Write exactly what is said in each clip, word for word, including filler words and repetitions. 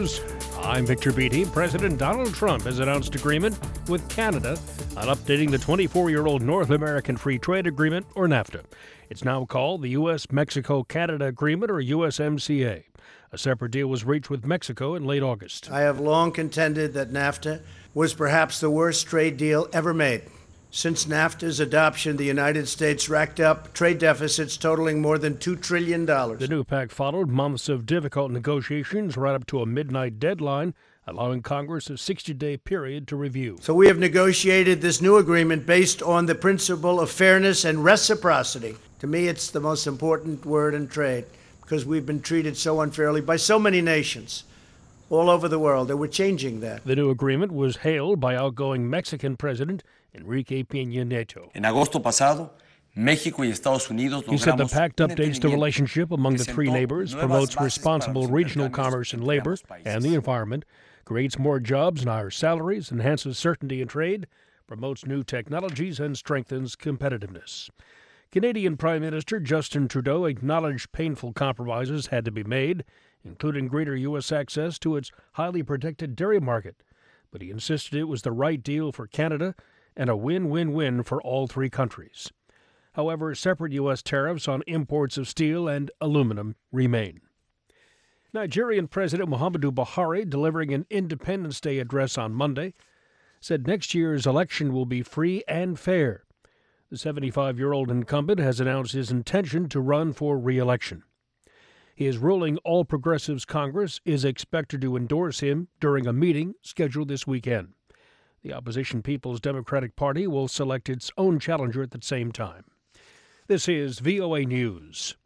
News. I'm Victor Beatty. President Donald Trump has announced agreement with Canada on updating the twenty-four-year-old North American Free Trade Agreement, or NAFTA. It's now called the U S Mexico Canada Agreement, or U S M C A. A separate deal was reached with Mexico in late August. I have long contended that NAFTA was perhaps the worst trade deal ever made. Since NAFTA's adoption, the United States racked up trade deficits totaling more than two trillion dollars. The new pact followed months of difficult negotiations right up to a midnight deadline, allowing Congress a sixty-day period to review. So we have negotiated this new agreement based on the principle of fairness and reciprocity. To me, it's the most important word in trade because we've been treated so unfairly by so many nations all over the world that we're changing that. The new agreement was hailed by outgoing Mexican President Enrique Peña Nieto. En agosto pasado, México y Estados Unidos logramos. He said the pact updates the relationship among the three neighbors, promotes responsible regional commerce and labor and the environment, creates more jobs and higher salaries, enhances certainty in trade, promotes new technologies, and strengthens competitiveness. Canadian Prime Minister Justin Trudeau acknowledged painful compromises had to be made, including greater U S access to its highly protected dairy market. But he insisted it was the right deal for Canada and a win-win-win for all three countries. However, separate U S tariffs on imports of steel and aluminum remain. Nigerian President Muhammadu Buhari, delivering an Independence Day address on Monday, said next year's election will be free and fair. The seventy-five-year-old incumbent has announced his intention to run for re-election. His ruling All Progressives Congress is expected to endorse him during a meeting scheduled this weekend. The opposition People's Democratic Party will select its own challenger at the same time. This is V O A News.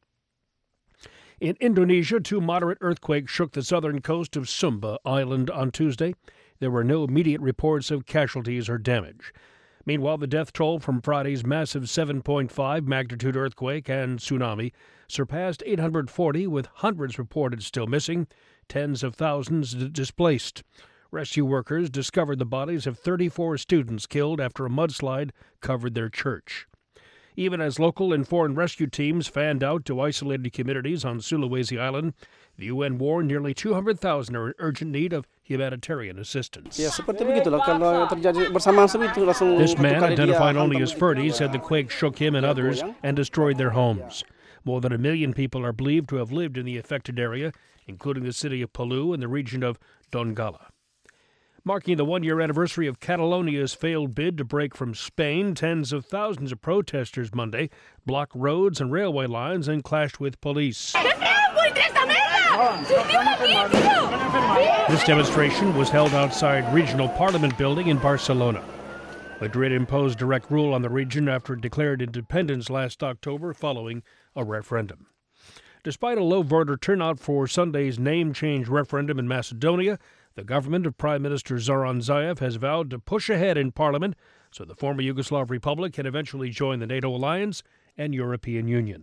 In Indonesia, two moderate earthquakes shook the southern coast of Sumba Island on Tuesday. There were no immediate reports of casualties or damage. Meanwhile, the death toll from Friday's massive seven point five magnitude earthquake and tsunami surpassed eight hundred forty, with hundreds reported still missing, tens of thousands d- displaced. Rescue workers discovered the bodies of thirty-four students killed after a mudslide covered their church. Even as local and foreign rescue teams fanned out to isolated communities on Sulawesi Island, the U N warned nearly two hundred thousand are in urgent need of humanitarian assistance. This man, identified only as Ferdi, said the quake shook him and others and destroyed their homes. More than a million people are believed to have lived in the affected area, including the city of Palu and the region of Donggala. Marking the one-year anniversary of Catalonia's failed bid to break from Spain, tens of thousands of protesters Monday blocked roads and railway lines and clashed with police. This demonstration was held outside Regional Parliament building in Barcelona. Madrid imposed direct rule on the region after it declared independence last October following a referendum. Despite a low voter turnout for Sunday's name change referendum in Macedonia, the government of Prime Minister Zoran Zaev has vowed to push ahead in Parliament so the former Yugoslav Republic can eventually join the NATO alliance and European Union.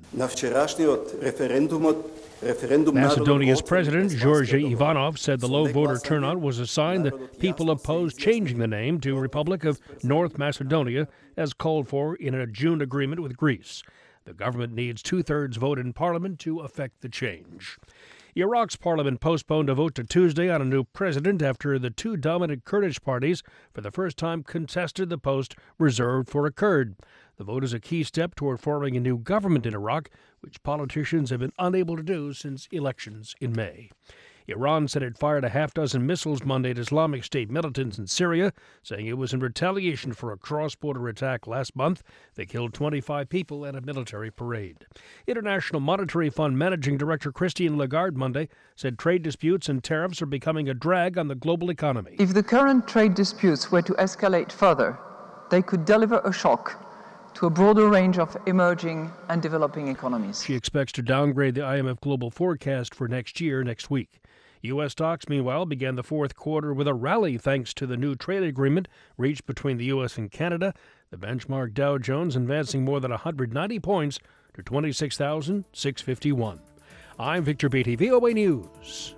Macedonia's president, George Ivanov, said the low voter turnout was a sign that people opposed changing the name to Republic of North Macedonia, as called for in a June agreement with Greece. The government needs two-thirds vote in Parliament to effect the change. Iraq's parliament postponed a vote to Tuesday on a new president after the two dominant Kurdish parties for the first time contested the post reserved for a Kurd. The vote is a key step toward forming a new government in Iraq, which politicians have been unable to do since elections in May. Iran said it fired a half-dozen missiles Monday at Islamic State militants in Syria, saying it was in retaliation for a cross-border attack last month that killed twenty-five people at a military parade. International Monetary Fund Managing Director Christine Lagarde Monday said trade disputes and tariffs are becoming a drag on the global economy. If the current trade disputes were to escalate further, they could deliver a shock to a broader range of emerging and developing economies. She expects to downgrade the I M F global forecast for next year next week. U S stocks, meanwhile, began the fourth quarter with a rally thanks to the new trade agreement reached between the U S and Canada. The benchmark Dow Jones advancing more than one hundred ninety points to twenty-six thousand six hundred fifty-one. I'm Victor Beatty, V O A News.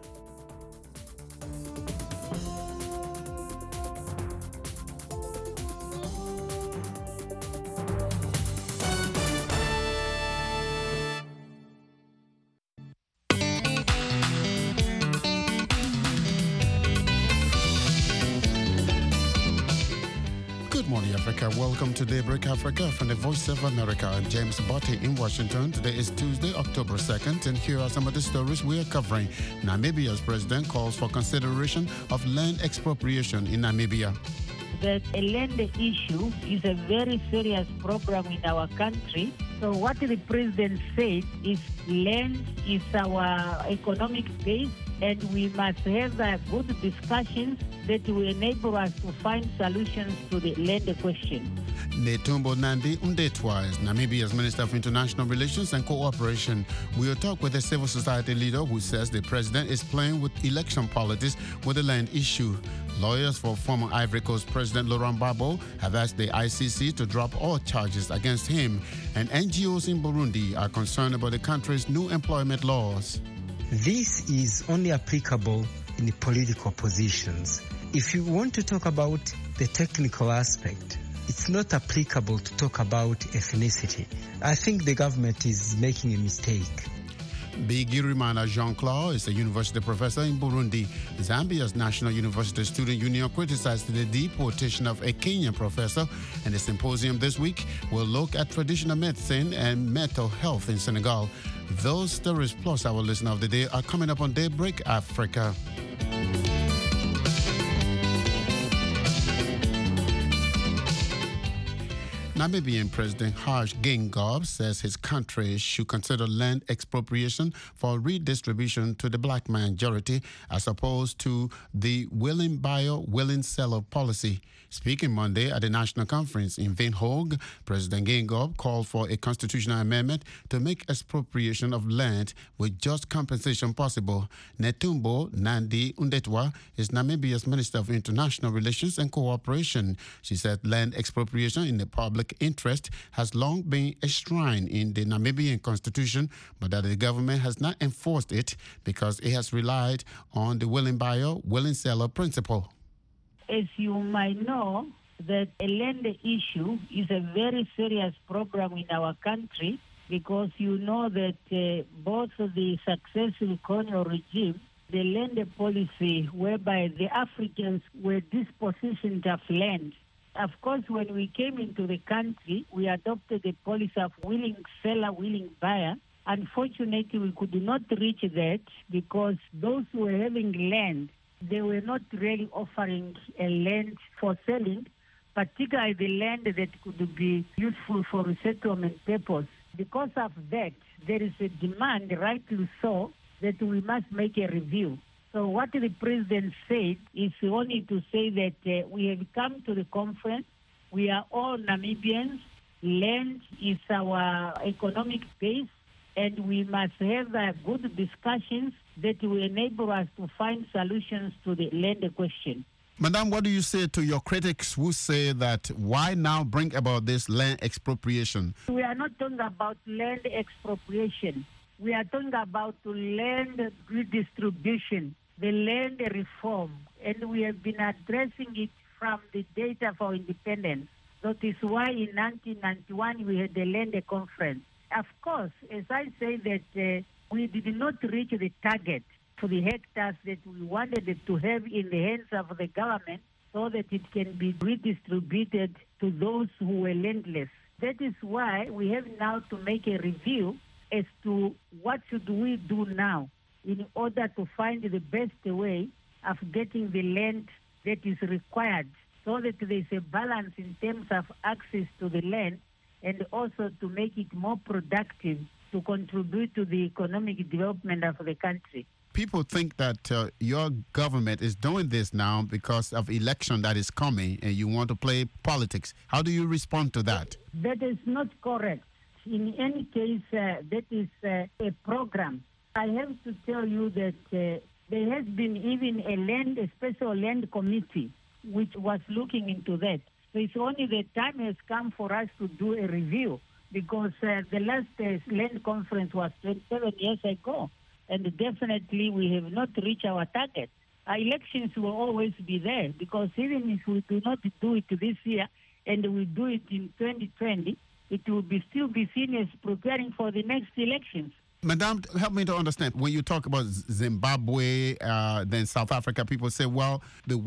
Africa. Welcome to Daybreak Africa from the Voice of America. I'm James Botti in Washington. Today is Tuesday, October second, and here are some of the stories we are covering. Namibia's president calls for consideration of land expropriation in Namibia. That a land issue is a very serious problem in our country. So what the president said is land is our economic base, and we must have uh, good discussions that will enable us to find solutions to the land question. Netumbo Nandi-Ndaitwah is Namibia's Minister of International Relations and Cooperation. We'll talk with a civil society leader who says the president is playing with election politics with the land issue. Lawyers for former Ivory Coast President Laurent Gbagbo have asked the I C C to drop all charges against him. And N G Os in Burundi are concerned about the country's new employment laws. This is only applicable in the political positions. If you want to talk about the technical aspect, it's not applicable to talk about ethnicity. I think the government is making a mistake. Bigirimana Jean-Claude is a university professor in Burundi. Zambia's National University Student Union criticized the deportation of a Kenyan professor, and the symposium this week will look at traditional medicine and mental health in Senegal. Those stories plus our listener of the day are coming up on Daybreak Africa. Namibian President Hage Geingob says his country should consider land expropriation for redistribution to the black majority as opposed to the willing buyer, willing seller policy. Speaking Monday at the national conference in Windhoek, President Geingob called for a constitutional amendment to make expropriation of land with just compensation possible. Netumbo Nandi-Ndaitwah is Namibia's Minister of International Relations and Cooperation. She said land expropriation in the public interest has long been enshrined in the Namibian constitution, but that the government has not enforced it because it has relied on the willing buyer, willing seller principle. As you might know, that a land issue is a very serious problem in our country because you know that uh, both the successive colonial regime, the land policy whereby the Africans were dispossessed of land. Of course, when we came into the country, we adopted the policy of willing seller, willing buyer. Unfortunately, we could not reach that because those who were having land, they were not really offering a land for selling, particularly the land that could be useful for resettlement purpose. Because of that, there is a demand, rightly so, that we must make a review. So what the president said is only to say that uh, we have come to the conference. We are all Namibians. Land is our economic base, and we must have uh, good discussions that will enable us to find solutions to the land question. Madam, what do you say to your critics who say that why now bring about this land expropriation? We are not talking about land expropriation. We are talking about land redistribution, the land reform, and we have been addressing it from the date of our independence. That is why in nineteen ninety-one we had the land conference. Of course, as I say that uh, we did not reach the target for the hectares that we wanted to have in the hands of the government so that it can be redistributed to those who were landless. That is why we have now to make a review as to what should we do now in order to find the best way of getting the land that is required so that there is a balance in terms of access to the land and also to make it more productive to contribute to the economic development of the country. People think that uh, your government is doing this now because of election that is coming and you want to play politics. How do you respond to that? That is not correct. In any case, uh, that is uh, a program. I have to tell you that uh, there has been even a land, a special land committee, which was looking into that. So it's only the time has come for us to do a review because uh, the last uh, land conference was twenty-seven years ago, and definitely we have not reached our target. Our elections will always be there because even if we do not do it this year and we do it in twenty twenty, it will be still be seen as preparing for the next elections. Madam, help me to understand. When you talk about Zimbabwe, uh, then South Africa, people say, well, the whites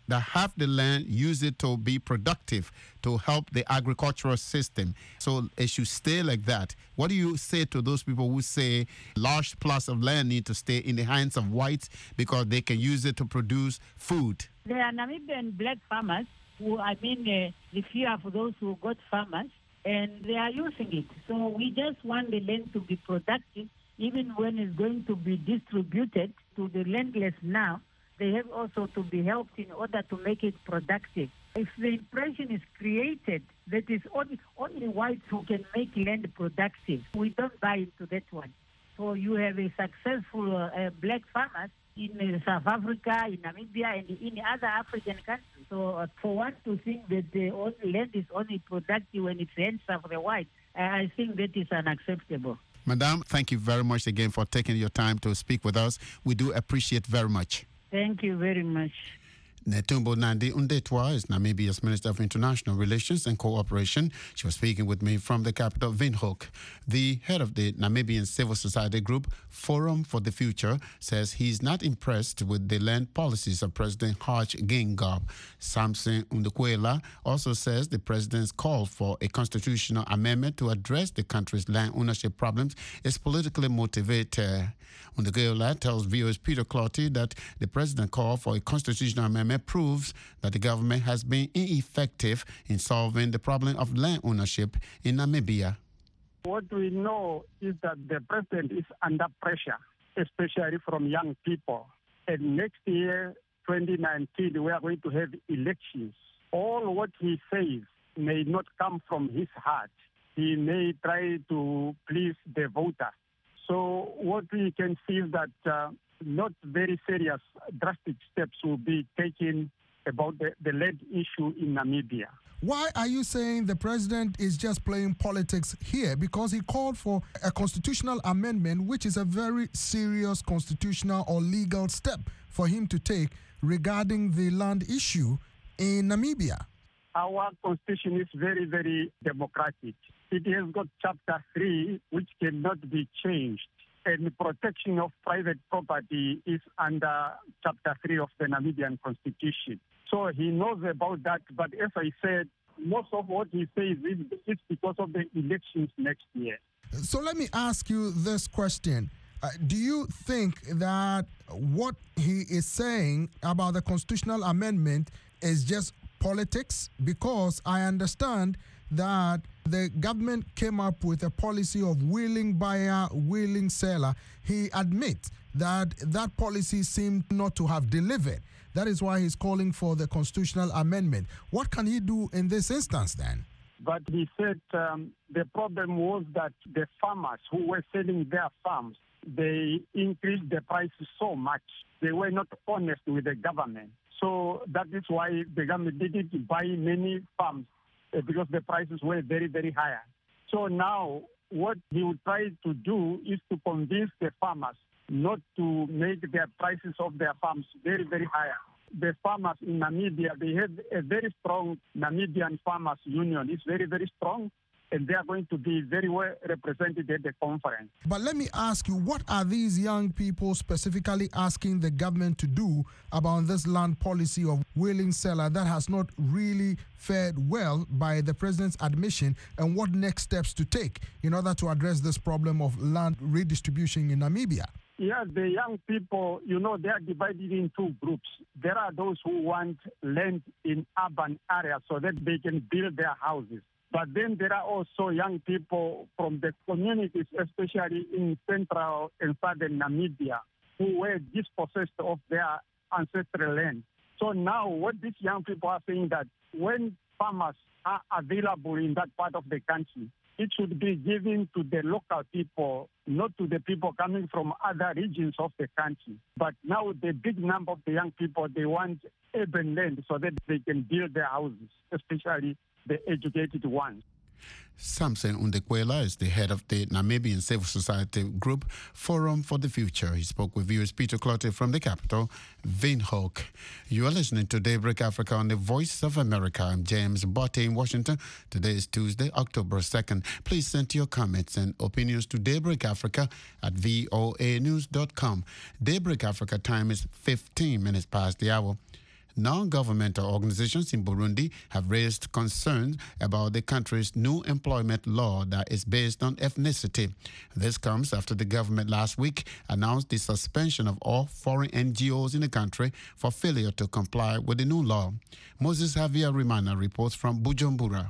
that have the land, use it to be productive, to help the agricultural system. So it should stay like that. What do you say to those people who say large plots of land need to stay in the hands of whites because they can use it to produce food? There are Namibian black farmers who, I mean, uh, the few of those who got farmers, and they are using it. So we just want the land to be productive, even when it's going to be distributed to the landless now. They have also to be helped in order to make it productive. If the impression is created that it's only, only whites who can make land productive, we don't buy into that one. So you have a successful uh, black farmers in uh, South Africa, in Namibia, and in other African countries. So uh, for one to think that the only land is only productive when it's hands of the whites, uh, I think that is unacceptable. Madam, thank you very much again for taking your time to speak with us. We do appreciate very much. Thank you very much. Netumbo Nandi Undetwa is Namibia's Minister of International Relations and Cooperation. She was speaking with me from the capital, Windhoek. The head of the Namibian civil society group, Forum for the Future, says he's not impressed with the land policies of President Hage Geingob. Samson Undekwela also says the president's call for a constitutional amendment to address the country's land ownership problems is politically motivated. Undekwela tells V O A's Peter Clotty that the president's call for a constitutional amendment proves that the government has been ineffective in solving the problem of land ownership in Namibia. What we know is that the president is under pressure, especially from young people. And next year, twenty nineteen, we are going to have elections. All what he says may not come from his heart. He may try to please the voters. So what we can see is that uh, not very serious, drastic steps will be taken about the, the land issue in Namibia. Why are you saying the president is just playing politics here? Because he called for a constitutional amendment, which is a very serious constitutional or legal step for him to take regarding the land issue in Namibia. Our constitution is very, very democratic. It has got chapter three, which cannot be changed. And the protection of private property is under chapter three of the Namibian constitution. So he knows about that, but as I said, most of what he says is it's because of the elections next year. So let me ask you this question. Uh, do you think that what he is saying about the constitutional amendment is just politics? Because I understand that the government came up with a policy of willing buyer, willing seller. He admits that that policy seemed not to have delivered. That is why he's calling for the constitutional amendment. What can he do in this instance then? But he said um, the problem was that the farmers who were selling their farms, they increased the prices so much. They were not honest with the government. So that is why the government didn't buy many farms uh, because the prices were very, very high. So now what he would try to do is to convince the farmers not to make their prices of their farms very, very high. The farmers in Namibia, they have a very strong Namibian Farmers Union. It's very, very strong, and they are going to be very well represented at the conference. But let me ask you, what are these young people specifically asking the government to do about this land policy of willing seller that has not really fared well by the president's admission, and what next steps to take in order to address this problem of land redistribution in Namibia? Yeah, the young people, you know, they are divided in two groups. There are those who want land in urban areas so that they can build their houses. But then there are also young people from the communities, especially in central and southern Namibia, who were dispossessed of their ancestral land. So now what these young people are saying that when farmers are available in that part of the country, it should be given to the local people, not to the people coming from other regions of the country. But now the big number of the young people, they want urban land so that they can build their houses, especially the educated ones. Samson Undekwela is the head of the Namibian civil society group Forum for the Future. He spoke with viewers Peter Clotty from the capital, Windhoek. You are listening to Daybreak Africa on the Voice of America. I'm James Botte in Washington. Today is Tuesday, October second. Please send your comments and opinions to Daybreak Africa at voa news dot com. Daybreak Africa time is fifteen minutes past the hour. Non-governmental organizations in Burundi have raised concerns about the country's new employment law that is based on ethnicity. This comes after the government last week announced the suspension of all foreign N G Os in the country for failure to comply with the new law. Moses Javier Rimana reports from Bujumbura.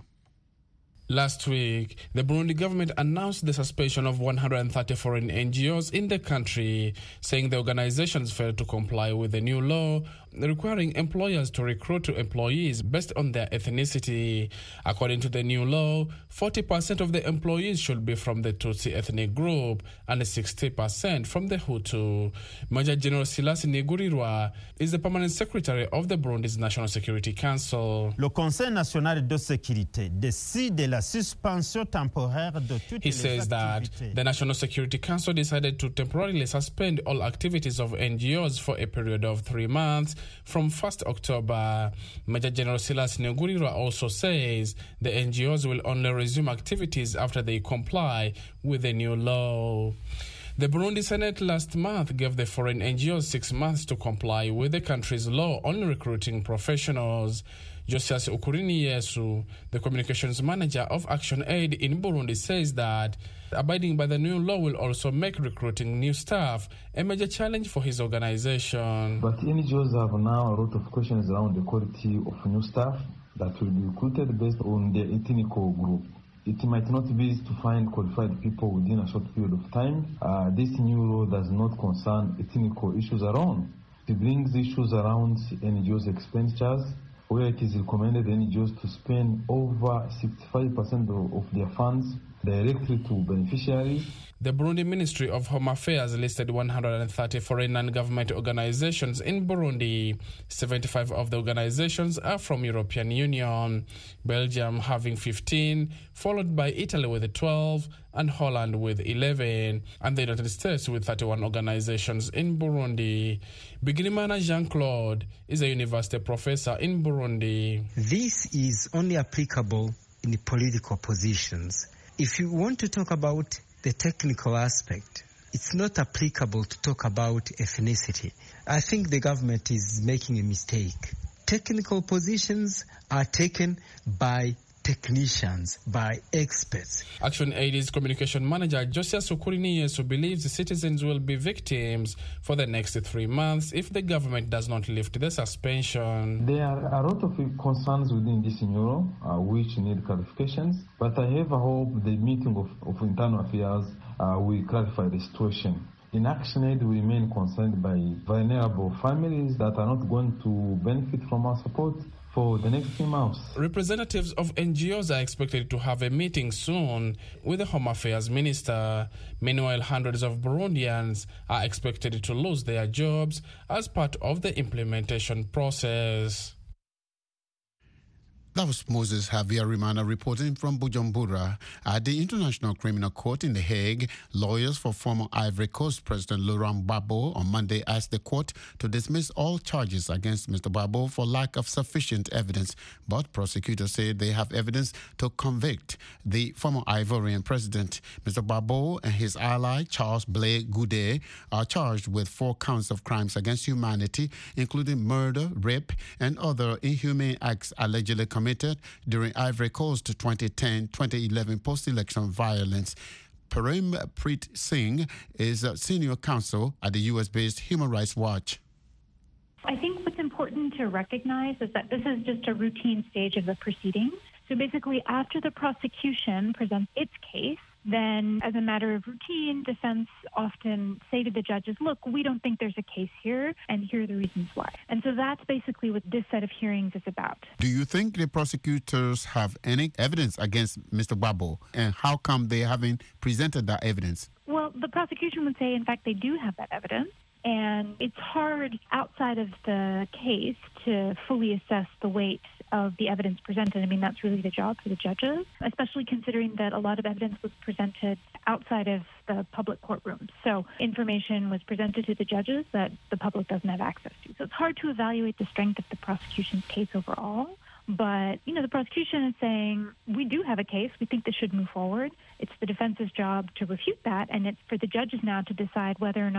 Last week, the Burundi government announced the suspension of one hundred thirty foreign N G Os in the country, saying the organizations failed to comply with the new law requiring employers to recruit employees based on their ethnicity. According to the new law, forty percent of the employees should be from the Tutsi ethnic group and sixty percent from the Hutu. Major General Silas Nigurirwa is the permanent secretary of the Burundi's National Security Council. Le Conseil national de sécurité décide la suspension temporaire de toutes He les says that activités. the National Security Council decided to temporarily suspend all activities of N G Os for a period of three months from first October. Major General Silas Nigurirwa also says the N G Os will only resume activities after they comply with the new law. The Burundi Senate last month gave the foreign N G Os six months to comply with the country's law on recruiting professionals. Josias Ukurini Yesu, the communications manager of Action Aid in Burundi, says that abiding by the new law will also make recruiting new staff a major challenge for his organization. But N G Os have now a lot of questions around the quality of new staff that will be recruited based on their ethnic group. It might not be easy to find qualified people within a short period of time. Uh, this new law does not concern ethnic issues around. It brings issues around N G Os' expenditures, where it is recommended N G Os to spend over sixty-five percent of, of their funds directly to beneficiaries. The Burundi Ministry of Home Affairs listed one hundred thirty foreign non-government organizations in Burundi. seventy-five of the organizations are from European Union, Belgium having fifteen, followed by Italy with twelve, and Holland with eleven, and the United States with thirty-one organizations in Burundi. Bigirimana Jean-Claude is a university professor in Burundi. This is only applicable in political positions. If you want to talk about the technical aspect, it's not applicable to talk about ethnicity. I think the government is making a mistake. Technical positions are taken by technicians, by experts. Action Aid's communication manager, Josias Ukurini Yesu, believes the citizens will be victims for the next three months if the government does not lift the suspension. There are a lot of concerns within this new law uh, which need clarifications, but I have a hope the meeting of, of internal affairs uh, will clarify the situation. In Action Aid, we remain concerned by vulnerable families that are not going to benefit from our support for the next few months. Representatives of N G Os are expected to have a meeting soon with the Home Affairs Minister. Meanwhile, hundreds of Burundians are expected to lose their jobs as part of the implementation process. That was Moses Javier Rimana reporting from Bujumbura. At the International Criminal Court in The Hague, lawyers for former Ivory Coast President Laurent Gbagbo on Monday asked the court to dismiss all charges against Mister Gbagbo for lack of sufficient evidence. But prosecutors say they have evidence to convict the former Ivorian president. Mister Gbagbo and his ally, Charles Blé Goudé, are charged with four counts of crimes against humanity, including murder, rape, and other inhumane acts allegedly committed committed during Ivory Coast twenty ten twenty eleven post-election violence. Prem Preet Singh is a senior counsel at the U S-based Human Rights Watch. I think what's important to recognize is that this is just a routine stage of the proceedings. So basically, after the prosecution presents its case, then as a matter of routine, defense often say to the judges, look, we don't think there's a case here, and here are the reasons why. And so that's basically what this set of hearings is about. Do you think the prosecutors have any evidence against Mister Gbagbo, and how come they haven't presented that evidence? Well, the prosecution would say, in fact, they do have that evidence. And it's hard outside of the case to fully assess the weight of the evidence presented. I mean, that's really the job for the judges, especially considering that a lot of evidence was presented outside of the public courtroom. So information was presented to the judges that the public doesn't have access to. So it's hard to evaluate the strength of the prosecution's case overall. But, you know, the prosecution is saying, we do have a case. We think this should move forward. It's the defense's job to refute that, and it's for the judges now to decide whether or not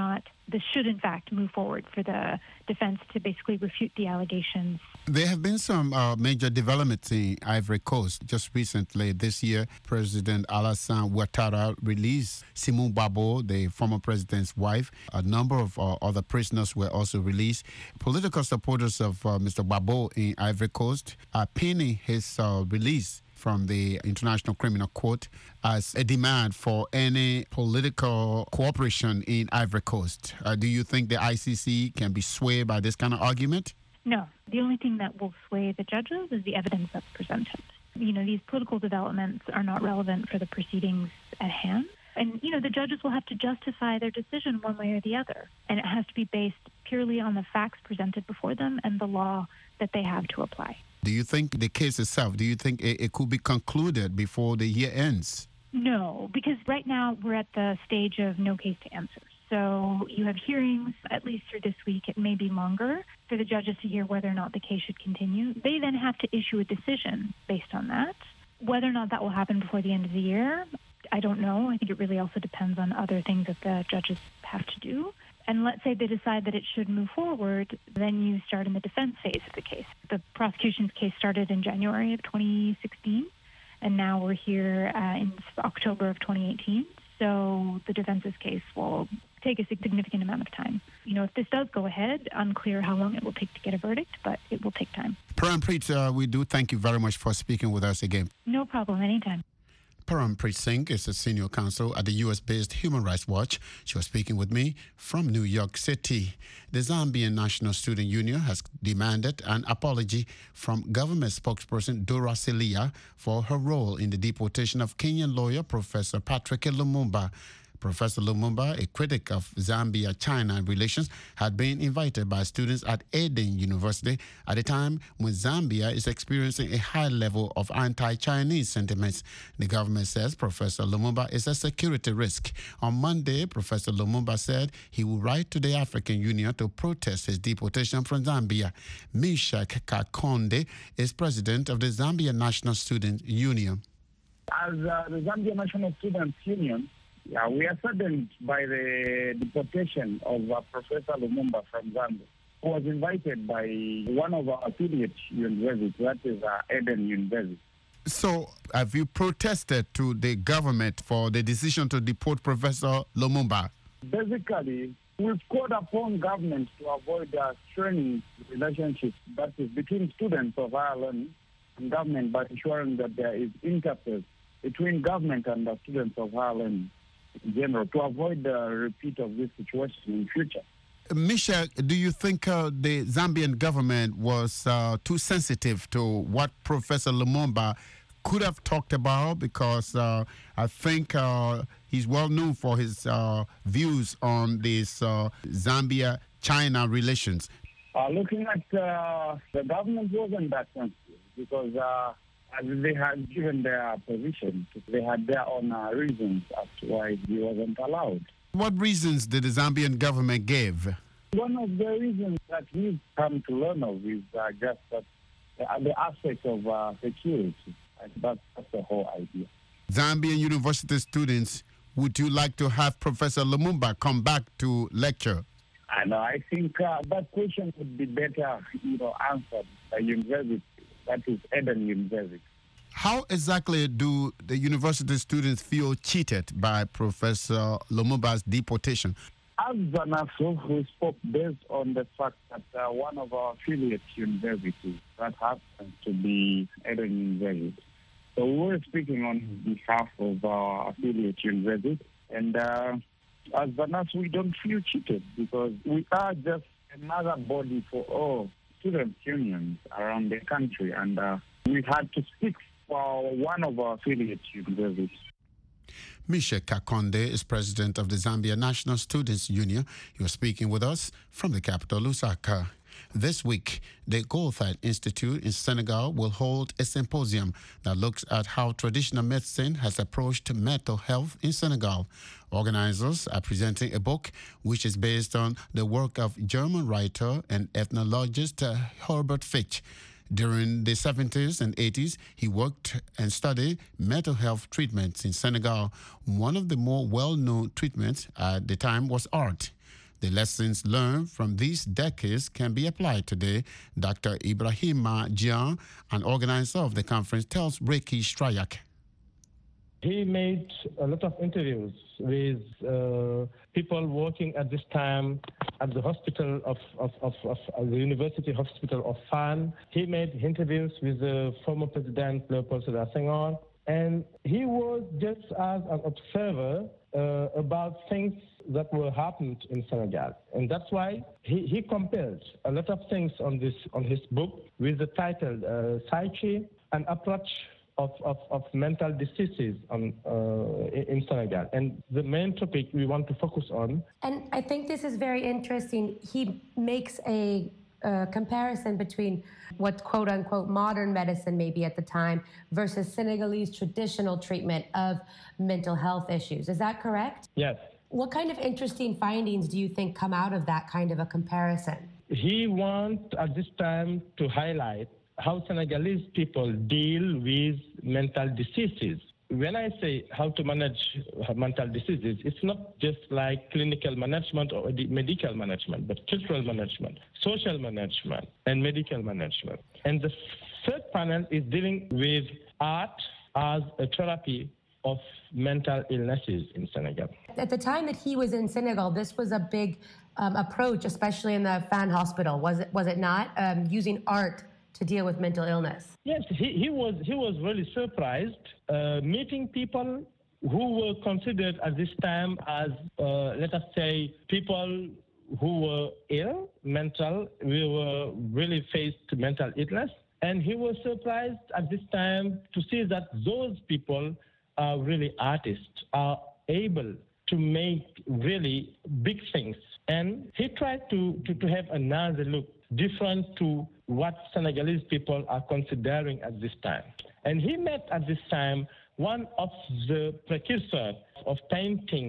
this should, in fact, move forward for the defense to basically refute the allegations. There have been some uh, major developments in Ivory Coast. Just recently, this year, President Alassane Ouattara released Simone Gbagbo, the former president's wife. A number of uh, other prisoners were also released. Political supporters of uh, Mister Gbagbo in Ivory Coast are pinning his uh, release from the International Criminal Court as a demand for any political cooperation in Ivory Coast. Uh, do you think the I C C can be swayed by this kind of argument? No. The only thing that will sway the judges is the evidence that's presented. You know, these political developments are not relevant for the proceedings at hand. And, you know, the judges will have to justify their decision one way or the other. And it has to be based purely on the facts presented before them and the law that they have to apply. Do you think the case itself, do you think it, it could be concluded before the year ends? No, because right now we're at the stage of no case to answer. So you have hearings, at least through this week. It may be longer for the judges to hear whether or not the case should continue. They then have to issue a decision based on that. Whether or not that will happen before the end of the year, I don't know. I think it really also depends on other things that the judges have to do. And let's say they decide that it should move forward, then you start in the defense phase of the case. The prosecution's case started in January of twenty sixteen, and now we're here uh, in October of twenty eighteen. So the defense's case will take a significant amount of time. You know, if this does go ahead, unclear how long it will take to get a verdict, but it will take time. Parampreet, uh, we do thank you very much for speaking with us again. No problem, anytime. Parampreet Singh is a senior counsel at the U S-based Human Rights Watch. She was speaking with me from New York City. The Zambian National Student Union has demanded an apology from government spokesperson Dora Siliya for her role in the deportation of Kenyan lawyer Professor Patrick Lumumba. Professor Lumumba, a critic of Zambia-China relations, had been invited by students at Eden University at a time when Zambia is experiencing a high level of anti-Chinese sentiments. The government says Professor Lumumba is a security risk. On Monday, Professor Lumumba said he will write to the African Union to protest his deportation from Zambia. Meshach Kakonde is president of the Zambia National Student Union. As uh, the Zambia National Student Union, Yeah, we are saddened by the deportation of uh, Professor Lumumba from Zambia, who was invited by one of our affiliate universities, that is uh, Eden University. So, have you protested to the government for the decision to deport Professor Lumumba? Basically, we've called upon government to avoid uh, straining relationships that is between students of Ireland and government, by ensuring that there is interface between government and the students of Ireland in general, to avoid the repeat of this situation in future. Misha, do you think uh, the Zambian government was uh, too sensitive to what Professor Lumumba could have talked about? Because uh, I think uh, he's well known for his uh, views on these uh, Zambia-China relations. Uh, looking at uh, the government wasn't that sensitive because uh, as they had given their position, they had their own uh, reasons as to why he wasn't allowed. What reasons did the Zambian government give? One of the reasons that we've come to learn of is uh, just that the, the aspect of uh, security. And that's, that's the whole idea. Zambian university students, would you like to have Professor Lumumba come back to lecture? I know. I think uh, that question would be better, you know, answered by university. That is Eden University. How exactly do the university students feel cheated by Professor Lumumba's deportation? As Zanaso, who spoke based on the fact that uh, one of our affiliate universities, that happens to be Eden University. So we were speaking on behalf of our affiliate university, and uh, as Zanaso, we don't feel cheated because we are just another body for all student unions around the country, and uh, we had to speak for one of our affiliate universities. Meshach Kakonde is president of the Zambia National Students Union. He was speaking with us from the capital, Lusaka. This week, the Goethite Institute in Senegal will hold a symposium that looks at how traditional medicine has approached mental health in Senegal. Organizers are presenting a book which is based on the work of German writer and ethnologist uh, Herbert Fitch. During the seventies and eighties, he worked and studied mental health treatments in Senegal. One of the more well-known treatments at the time was art. the lessons learned from these decades can be applied today. Doctor Ibrahima Jian, an organizer of the conference, tells Ricky Strayak. He made a lot of interviews with uh, people working at this time at the hospital of, of, of, of uh, the University Hospital of Fan. He made interviews with the former president, Leopold Sedar Senghor, and he was just as an observer uh, about things that were happened in Senegal. And that's why he, he compiled a lot of things on this on his book with the title uh, Psyche, an approach Of, of, of mental diseases on, uh, in Senegal. And the main topic we want to focus on. And I think this is very interesting. He makes a uh, comparison between what quote unquote modern medicine may be at the time versus Senegalese traditional treatment of mental health issues. Is that correct? Yes. What kind of interesting findings do you think come out of that kind of a comparison? He wants at this time to highlight how Senegalese people deal with mental diseases. When I say how to manage mental diseases, it's not just like clinical management or medical management, but cultural management, social management, and medical management. And the third panel is dealing with art as a therapy of mental illnesses in Senegal. At the time that he was in Senegal, this was a big um, approach, especially in the Fan Hospital, was it, was it not? Um, using art to deal with mental illness. Yes, he, he was he was really surprised uh, meeting people who were considered at this time as, uh, let us say, people who were ill, mental, we were really faced mental illness. And he was surprised at this time to see that those people are really artists, are able to make really big things. And he tried to, to, to have another look, different to what Senegalese people are considering at this time. And he met at this time one of the precursors of painting,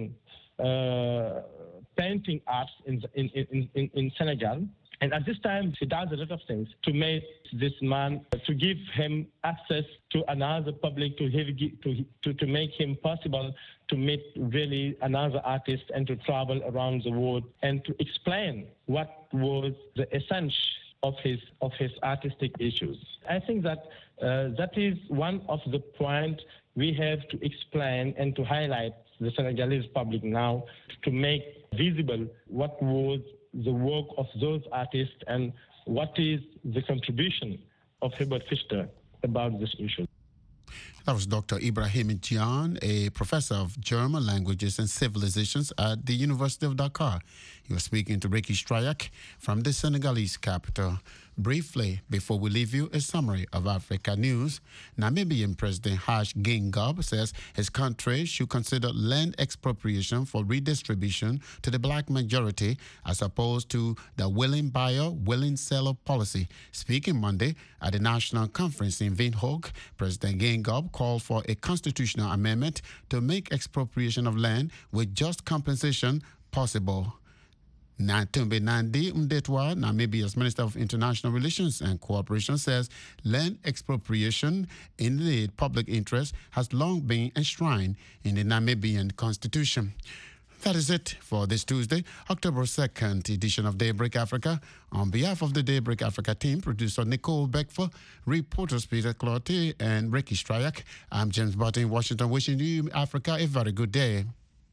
uh, painting arts in, in, in, in, in Senegal. And at this time, he does a lot of things to make this man, to give him access to another public, to, to, to, to make him possible to meet really another artist and to travel around the world and to explain what was the essence of his of his artistic issues. I think that uh, that is one of the points we have to explain and to highlight the Senegalese public now to make visible what was the work of those artists and what is the contribution of Herbert Fichter about this issue. That was Doctor Ibrahim Jian, a professor of German languages and civilizations at the University of Dakar. He was speaking to Ricky Strayak from the Senegalese capital. Briefly, before we leave you, a summary of Africa news. Namibian President Hage Geingob says his country should consider land expropriation for redistribution to the black majority as opposed to the willing buyer, willing seller policy. Speaking Monday at the national conference in Windhoek, President Geingob called for a constitutional amendment to make expropriation of land with just compensation possible. Natumbe Nandi Mdetwa, Namibia's Minister of International Relations and Cooperation, says land expropriation in the public interest has long been enshrined in the Namibian constitution. That is it for this Tuesday, October second edition of Daybreak Africa. On behalf of the Daybreak Africa team, producer Nicole Beckford, reporters Peter Clotte and Ricky Strayak, I'm James Barton in Washington, wishing you, Africa, a very good day.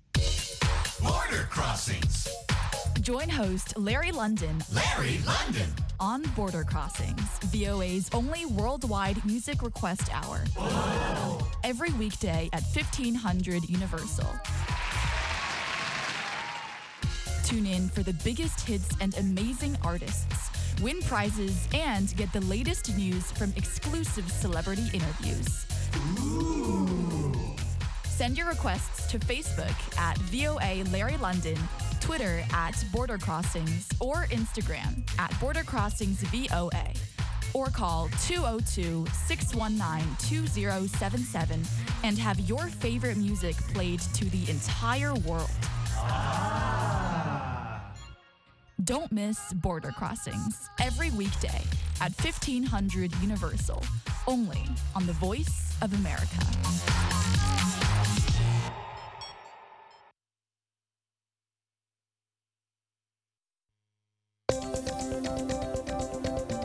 Border Crossings. Join host Larry London. Larry London. On Border Crossings, V O A's only worldwide music request hour. Whoa. Every weekday at fifteen hundred Universal. Tune in for the biggest hits and amazing artists, win prizes, and get the latest news from exclusive celebrity interviews. Ooh. Send your requests to Facebook at V O A Larry London, Twitter at Border Crossings, or Instagram at Border Crossings V O A. Or call two oh two, six one nine, two oh seven seven and have your favorite music played to the entire world. Ah. Don't miss Border Crossings every weekday at fifteen hundred Universal, only on the Voice of America.